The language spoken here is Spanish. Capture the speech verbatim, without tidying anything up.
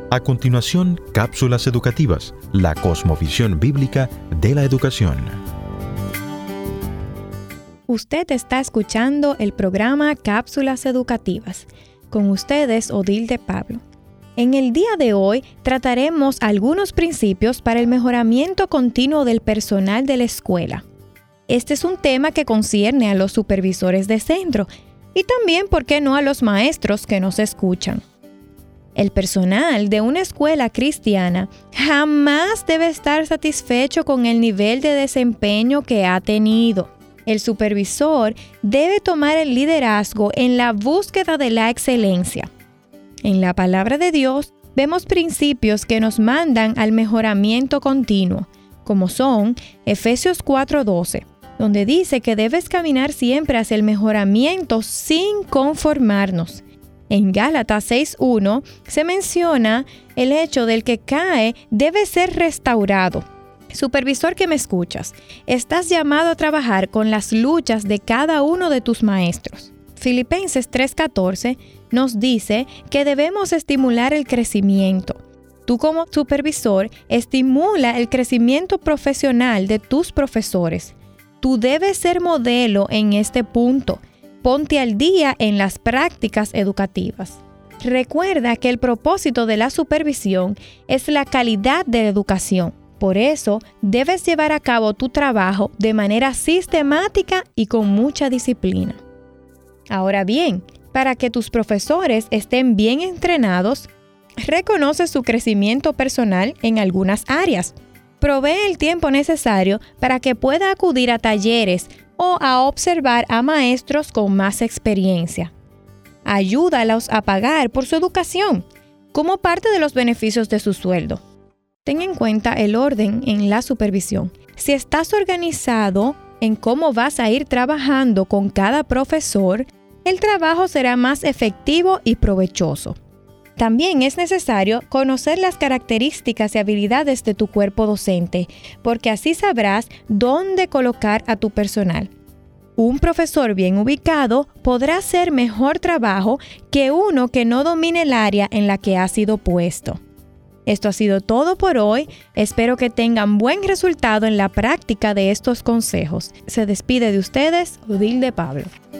A continuación, cápsulas educativas, la cosmovisión bíblica de la educación. Usted está escuchando el programa Cápsulas Educativas. Con ustedes, Odilde Pablo. En el día de hoy trataremos algunos principios para el mejoramiento continuo del personal de la escuela. Este es un tema que concierne a los supervisores de centro y también, ¿por qué no?, a los maestros que nos escuchan. El personal de una escuela cristiana jamás debe estar satisfecho con el nivel de desempeño que ha tenido. El supervisor debe tomar el liderazgo en la búsqueda de la excelencia. En la palabra de Dios vemos principios que nos mandan al mejoramiento continuo, como son Efesios cuatro doce, donde dice que debes caminar siempre hacia el mejoramiento sin conformarnos. En Gálatas seis uno se menciona el hecho del que cae debe ser restaurado. Supervisor que me escuchas, estás llamado a trabajar con las luchas de cada uno de tus maestros. Filipenses tres catorce nos dice que debemos estimular el crecimiento. Tú como supervisor estimula el crecimiento profesional de tus profesores. Tú debes ser modelo en este punto. Ponte al día en las prácticas educativas. Recuerda que el propósito de la supervisión es la calidad de la educación. Por eso, debes llevar a cabo tu trabajo de manera sistemática y con mucha disciplina. Ahora bien, para que tus profesores estén bien entrenados, reconoce su crecimiento personal en algunas áreas. Provee el tiempo necesario para que pueda acudir a talleres o a observar a maestros con más experiencia. Ayúdalos a pagar por su educación, como parte de los beneficios de su sueldo. Ten en cuenta el orden en la supervisión. Si estás organizado en cómo vas a ir trabajando con cada profesor, el trabajo será más efectivo y provechoso. También es necesario conocer las características y habilidades de tu cuerpo docente, porque así sabrás dónde colocar a tu personal. Un profesor bien ubicado podrá hacer mejor trabajo que uno que no domine el área en la que ha sido puesto. Esto ha sido todo por hoy. Espero que tengan buen resultado en la práctica de estos consejos. Se despide de ustedes, Odilde Pablo.